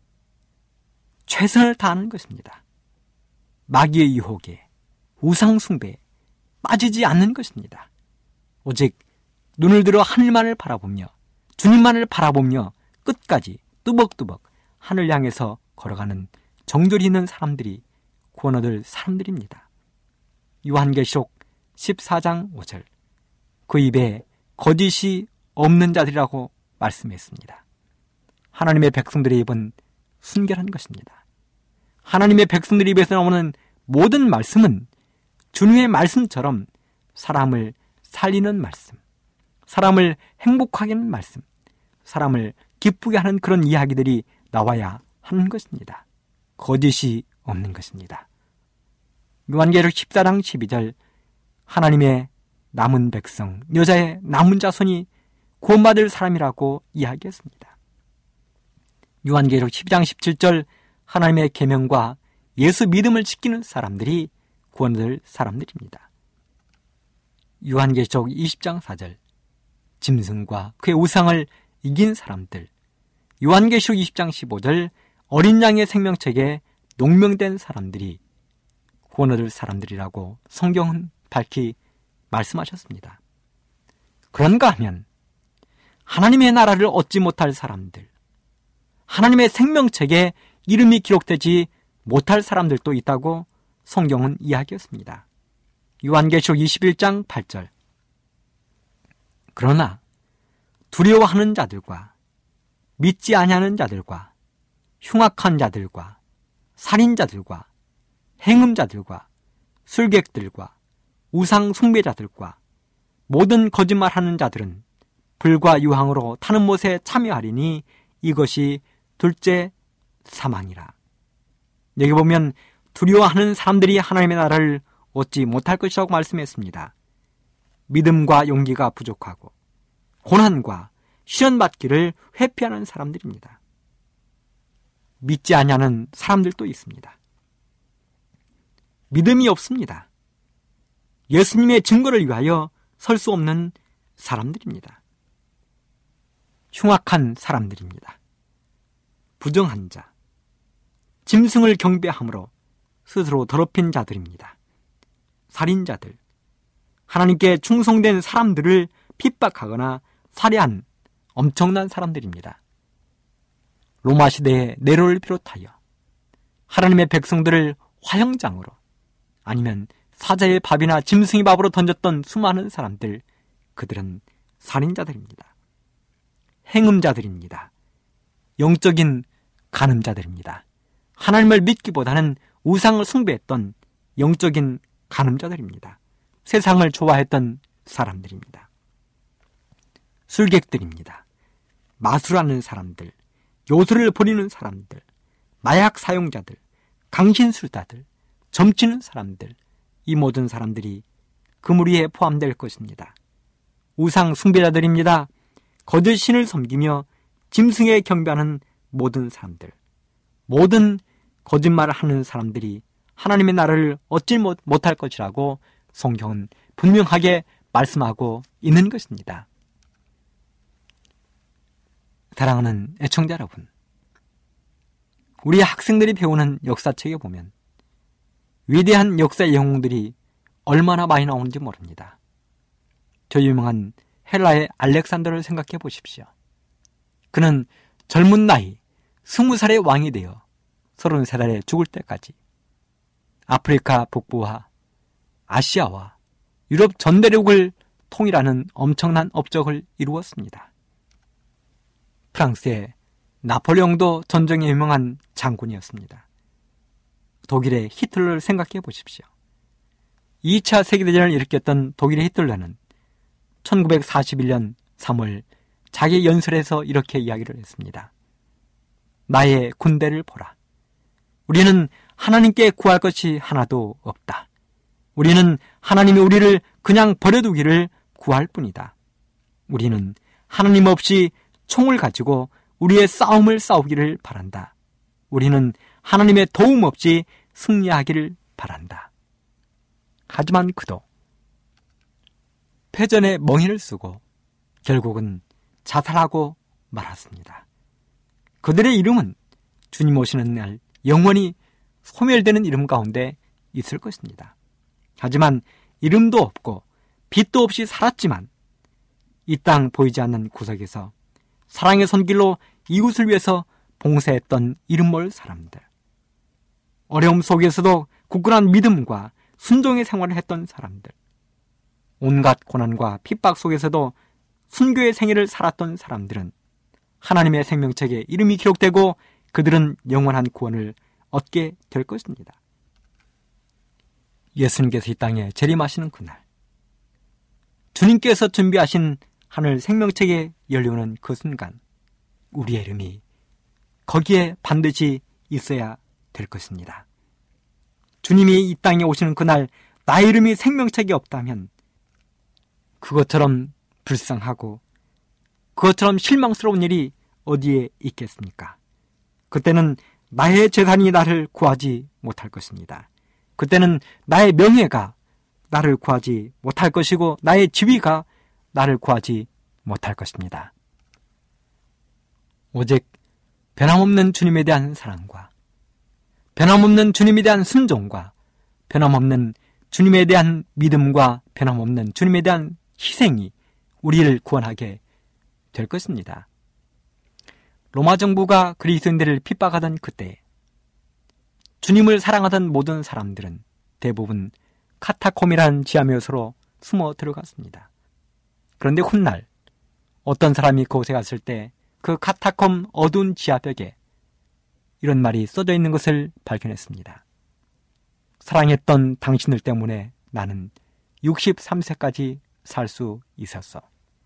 최선을 다하는 것입니다. 마귀의 유혹에, 우상 숭배에 빠지지 않는 것입니다. 오직 눈을 들어 하늘만을 바라보며 주님만을 바라보며 끝까지 뚜벅뚜벅 하늘 향해서 걸어가는 정절이 있는 사람들이 구원 얻을 사람들입니다. 요한계시록 14장 5절, 그 입에 거짓이 없는 자들이라고 말씀했습니다. 하나님의 백성들의 입은 순결한 것입니다. 하나님의 백성들의 입에서 나오는 모든 말씀은 주님의 말씀처럼 사람을 살리는 말씀, 사람을 행복하게 하는 말씀, 사람을 기쁘게 하는 그런 이야기들이 나와야 하는 것입니다. 거짓이 없는 것입니다. 요한계시록 14장 12절, 하나님의 남은 백성, 여자의 남은 자손이 구원받을 사람이라고 이야기했습니다. 요한계시록 12장 17절, 하나님의 계명과 예수 믿음을 지키는 사람들이 구원을 사람들입니다. 요한계시록 20장 4절, 짐승과 그의 우상을 이긴 사람들. 요한계시록 20장 15절, 어린 양의 생명책에 농명된 사람들이 구원 얻을 사람들이라고 성경은 밝히 말씀하셨습니다. 그런가 하면 하나님의 나라를 얻지 못할 사람들, 하나님의 생명책에 이름이 기록되지 못할 사람들도 있다고 성경은 이야기했습니다. 요한계시록 21장 8절, 그러나 두려워하는 자들과 믿지 아니하는 자들과 흉악한 자들과 살인자들과 행음자들과 술객들과 우상 숭배자들과 모든 거짓말하는 자들은 불과 유황으로 타는 못에 참여하리니 이것이 둘째 사망이라. 여기 보면 두려워하는 사람들이 하나님의 나라를 얻지 못할 것이라고 말씀했습니다. 믿음과 용기가 부족하고 고난과 시련받기를 회피하는 사람들입니다. 믿지 아니하는 사람들도 있습니다. 믿음이 없습니다. 예수님의 증거를 위하여 설 수 없는 사람들입니다. 흉악한 사람들입니다. 부정한 자, 짐승을 경배함으로 스스로 더럽힌 자들입니다. 살인자들, 하나님께 충성된 사람들을 핍박하거나 살해한 엄청난 사람들입니다. 로마 시대의 네로를 비롯하여 하나님의 백성들을 화형장으로 아니면 사자의 밥이나 짐승의 밥으로 던졌던 수많은 사람들, 그들은 살인자들입니다. 행음자들입니다. 영적인 간음자들입니다. 하나님을 믿기보다는 우상을 숭배했던 영적인 간음자들입니다. 세상을 좋아했던 사람들입니다. 술객들입니다. 마술하는 사람들, 요술을 부리는 사람들, 마약 사용자들, 강신술자들, 점치는 사람들, 이 모든 사람들이 그 무리에 포함될 것입니다. 우상 숭배자들입니다. 거짓 신을 섬기며 짐승에 경배하는 모든 사람들, 모든 거짓말을 하는 사람들이 하나님의 나라를 얻지 못할 것이라고 성경은 분명하게 말씀하고 있는 것입니다. 사랑하는 애청자 여러분, 우리 학생들이 배우는 역사책에 보면 위대한 역사의 영웅들이 얼마나 많이 나오는지 모릅니다. 저 유명한 헬라의 알렉산더를 생각해 보십시오. 그는 젊은 나이 20살의 왕이 되어 33살에 죽을 때까지 아프리카 북부와 아시아와 유럽 전 대륙을 통일하는 엄청난 업적을 이루었습니다. 프랑스의 나폴레옹도 전쟁에 유명한 장군이었습니다. 독일의 히틀러를 생각해 보십시오. 2차 세계대전을 일으켰던 독일의 히틀러는 1941년 3월 자기 연설에서 이렇게 이야기를 했습니다. 나의 군대를 보라. 우리는 하나님께 구할 것이 하나도 없다. 우리는 하나님이 우리를 그냥 버려두기를 구할 뿐이다. 우리는 하나님 없이 총을 가지고 우리의 싸움을 싸우기를 바란다. 우리는 하나님의 도움 없이 승리하기를 바란다. 하지만 그도 패전에 멍에를 쓰고 결국은 자살하고 말았습니다. 그들의 이름은 주님 오시는 날 영원히 소멸되는 이름 가운데 있을 것입니다. 하지만 이름도 없고 빛도 없이 살았지만 이 땅 보이지 않는 구석에서 사랑의 손길로 이웃을 위해서 봉사했던 이름 모를 사람들, 어려움 속에서도 굳건한 믿음과 순종의 생활을 했던 사람들, 온갖 고난과 핍박 속에서도 순교의 생애를 살았던 사람들은 하나님의 생명책에 이름이 기록되고 그들은 영원한 구원을 얻게 될 것입니다. 예수님께서 이 땅에 재림하시는 그날, 주님께서 준비하신 하늘 생명책에 열리는 그 순간 우리의 이름이 거기에 반드시 있어야 될 것입니다. 주님이 이 땅에 오시는 그날 나의 이름이 생명책에 없다면 그것처럼 불쌍하고 그것처럼 실망스러운 일이 어디에 있겠습니까? 그때는 나의 재산이 나를 구하지 못할 것입니다. 그때는 나의 명예가 나를 구하지 못할 것이고 나의 지위가 나를 구하지 못할 것입니다. 오직 변함없는 주님에 대한 사랑과 변함없는 주님에 대한 순종과 변함없는 주님에 대한 믿음과 변함없는 주님에 대한 희생이 우리를 구원하게 될 것입니다. 로마 정부가 그리스도인들을 핍박하던 그때 주님을 사랑하던 모든 사람들은 대부분 카타콤이라는 지하묘소로 숨어 들어갔습니다. 그런데 훗날 어떤 사람이 그곳에 갔을 때 그 카타콤 어두운 지하벽에 이런 말이 써져 있는 것을 발견했습니다. 사랑했던 당신들 때문에 나는 63세까지 살 수 있었어.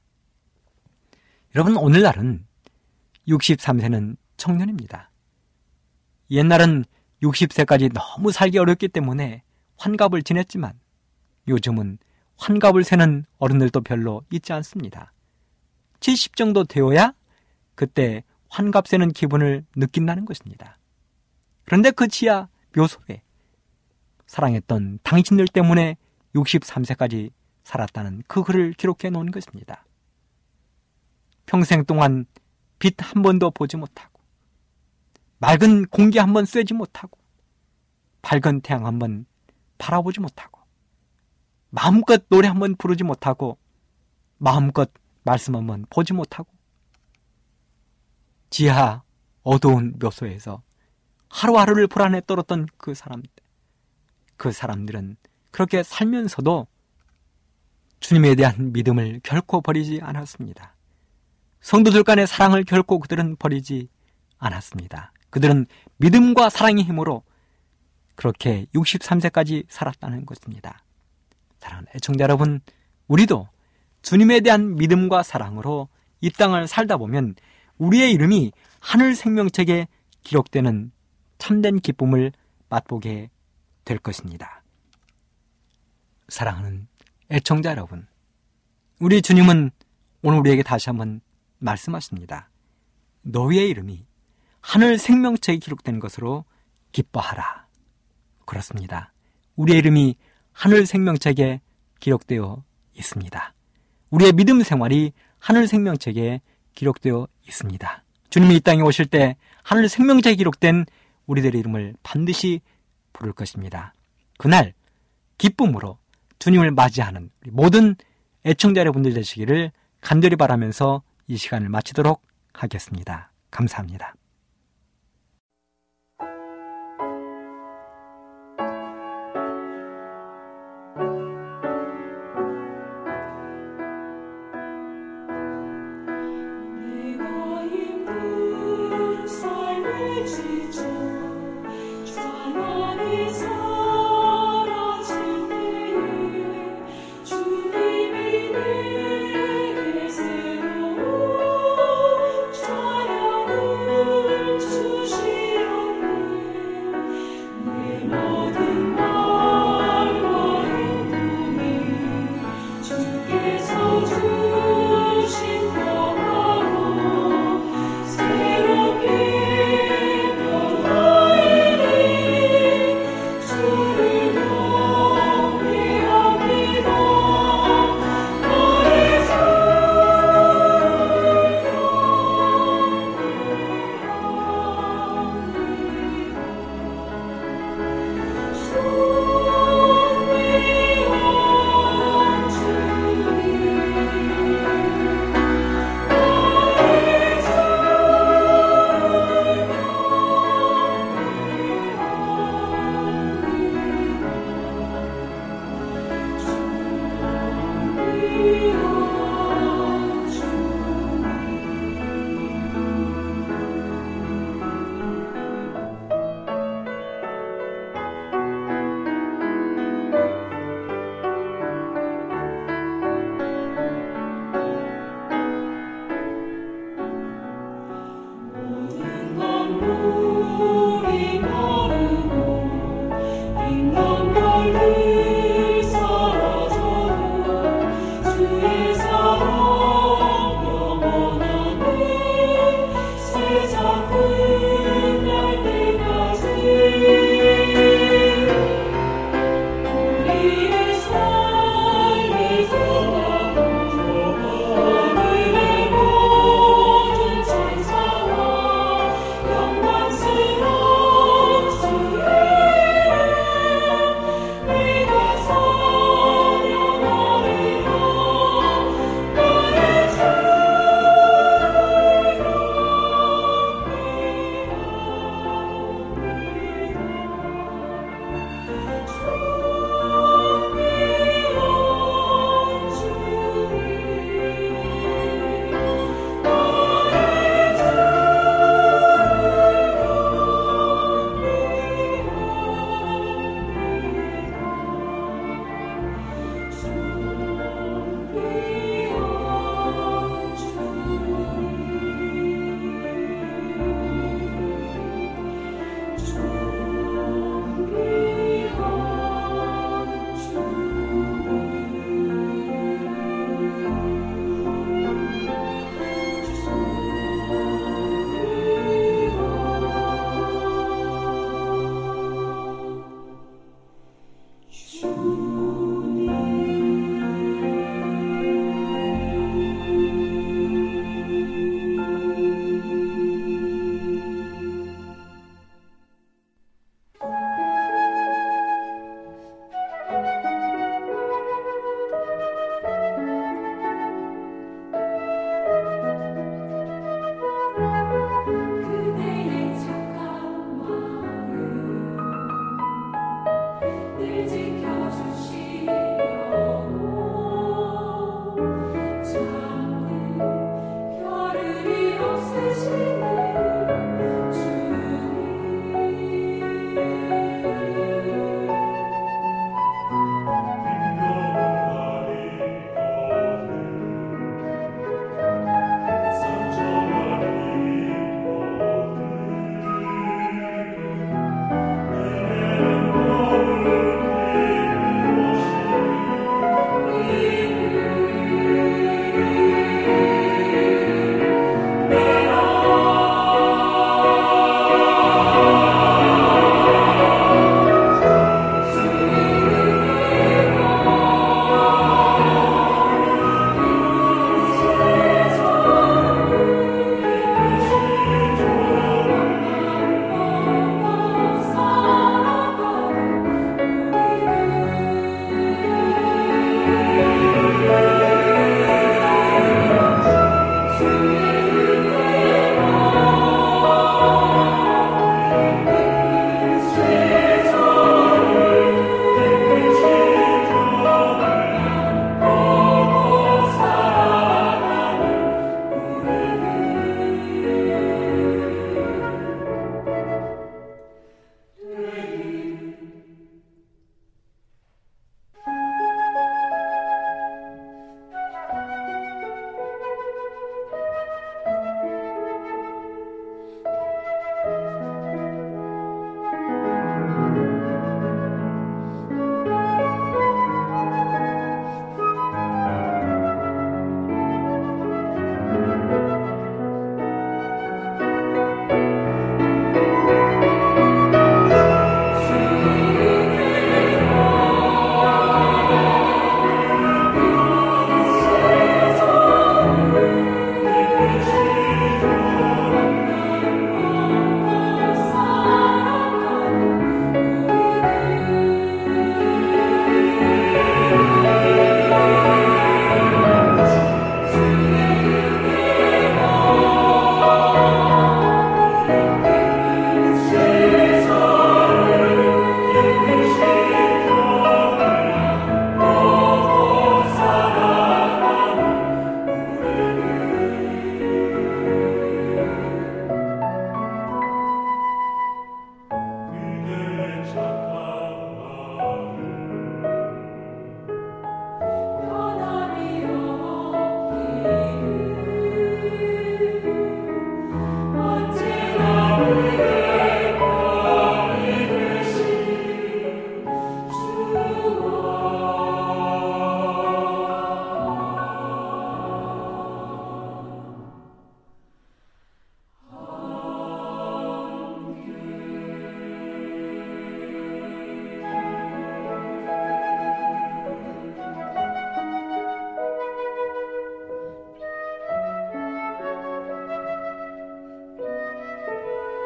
여러분, 오늘날은 63세는 청년입니다. 옛날은 60세까지 너무 살기 어렵기 때문에 환갑을 지냈지만 요즘은 환갑을 세는 어른들도 별로 있지 않습니다. 70 정도 되어야 그때 환갑 세는 기분을 느낀다는 것입니다. 그런데 그 지하 묘소에 사랑했던 당신들 때문에 63세까지 살았다는 그 글을 기록해 놓은 것입니다. 평생 동안 빛 한 번도 보지 못하고 맑은 공기 한 번 쐬지 못하고 밝은 태양 한 번 바라보지 못하고 마음껏 노래 한 번 부르지 못하고 마음껏 말씀 한 번 보지 못하고 지하 어두운 묘소에서 하루하루를 불안에 떨었던 그 사람들은 그렇게 살면서도 주님에 대한 믿음을 결코 버리지 않았습니다. 성도들 간의 사랑을 결코 그들은 버리지 않았습니다. 그들은 믿음과 사랑의 힘으로 그렇게 63세까지 살았다는 것입니다. 사랑하는 애청자 여러분, 우리도 주님에 대한 믿음과 사랑으로 이 땅을 살다 보면 우리의 이름이 하늘 생명책에 기록되는 참된 기쁨을 맛보게 될 것입니다. 사랑하는 애청자 여러분, 우리 주님은 오늘 우리에게 다시 한번 말씀하십니다. 너희의 이름이 하늘 생명책에 기록된 것으로 기뻐하라. 그렇습니다. 우리의 이름이 하늘 생명책에 기록되어 있습니다. 우리의 믿음 생활이 하늘 생명책에 기록되어 있습니다. 주님이 이 땅에 오실 때 하늘 생명책에 기록된 우리들의 이름을 반드시 부를 것입니다. 그날 기쁨으로 주님을 맞이하는 모든 애청자 여러분들 되시기를 간절히 바라면서 이 시간을 마치도록 하겠습니다. 감사합니다. 주님이 내게 세워 찬양을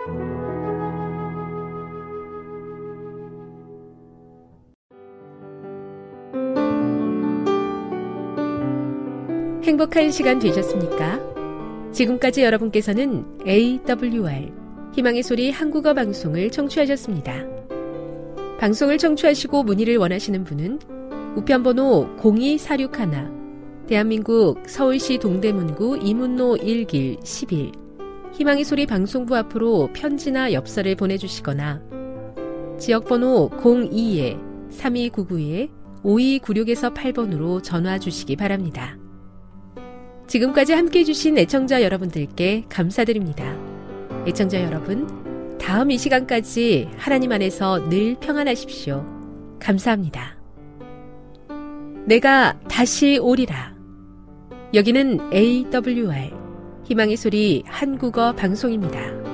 행복한 시간 되셨습니까? 지금까지 여러분께서는 AWR 희망의 소리 한국어 방송을 청취하셨습니다. 방송을 청취하시고 문의를 원하시는 분은 우편번호 02461 대한민국 서울시 동대문구 이문로 1길 11 희망의 소리 방송부 앞으로 편지나 엽서를 보내주시거나 지역번호 02-3299-5296에서 8번으로 전화 주시기 바랍니다. 지금까지 함께해 주신 애청자 여러분들께 감사드립니다. 애청자 여러분, 다음 이 시간까지 하나님 안에서 늘 평안하십시오. 감사합니다. 내가 다시 오리라. 여기는 AWR 희망의 소리 한국어 방송입니다.